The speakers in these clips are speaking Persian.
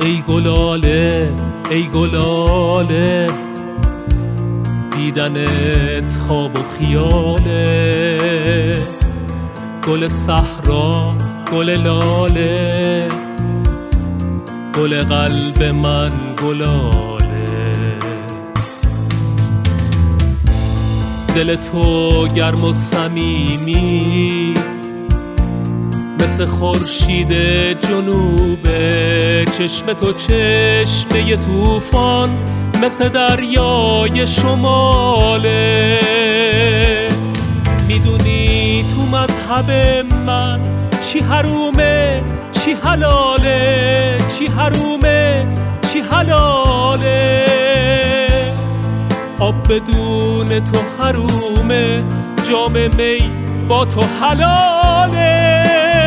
ای گلاله ای گلاله، دیدنت خواب و خیاله. گل صحرا گل لاله، گل قلب من گلاله. دل تو گرم و صمیمی، مثل خورشید جنوبه. چشم تو چشمه طوفان، مثل دریای شماله. میدونی تو مذهب من چی حرومه چی حلاله، چی حرومه چی حلاله. آب بدون تو حرومه، جام می با تو حلاله.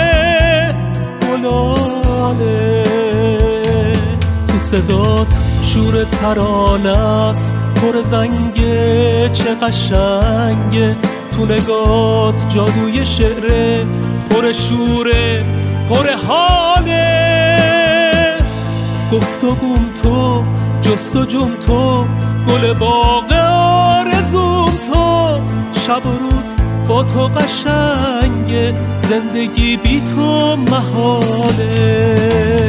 گلاله تو صدات شور ترانه است، پر زنگه چه قشنگه. تو نگات جادوی شعره، پر شوره پر حاله. گفتگوم تو جستجوم تو، گل باغ آرزوم تو. شب و روز با تو قشنگه، زندگی بی تو محاله.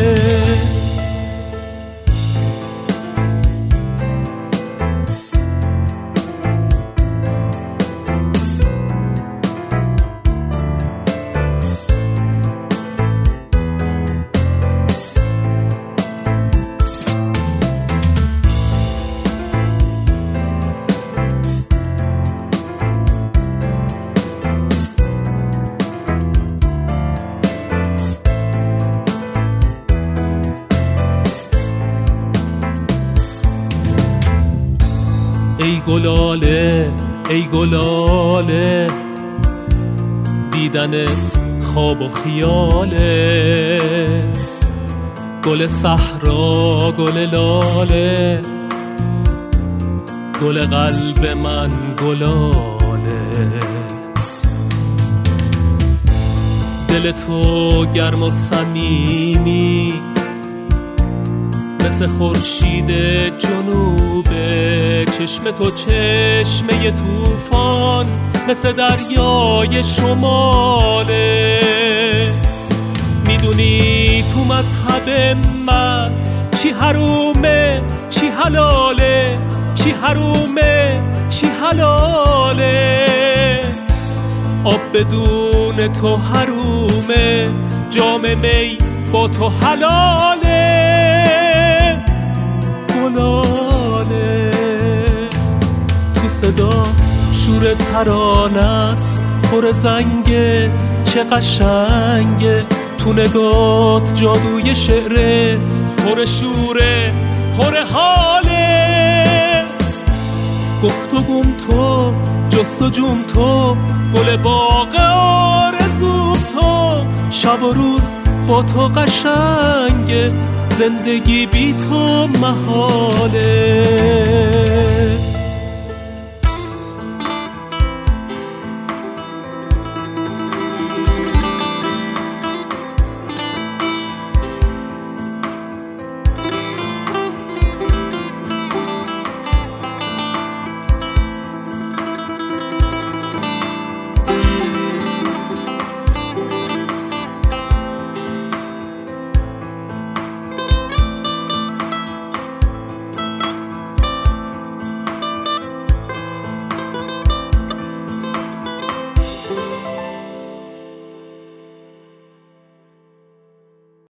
ای گلاله ای گلاله، دیدنت خواب و خیاله. گل صحرا گل لاله، گل قلب من گلاله. دل تو گرم و صمیمی، مثل خورشید جنوبه. چشم تو چشمه طوفان، مثل دریای شماله. میدونی تو مذهب من چی حرومه چی حلاله، چی حرومه چی حلاله. آب بدون تو حرومه، جام می با تو حلاله. گلاله تو صدات شور ترانه است، پر زنگه چه قشنگه. تو نگات جادوی شعره، پر شوره پر حاله. گفتگوم تو جستجوم تو، گل باغ آرزوم تو. شب و روز با تو قشنگه، زندگی بی تو محاله.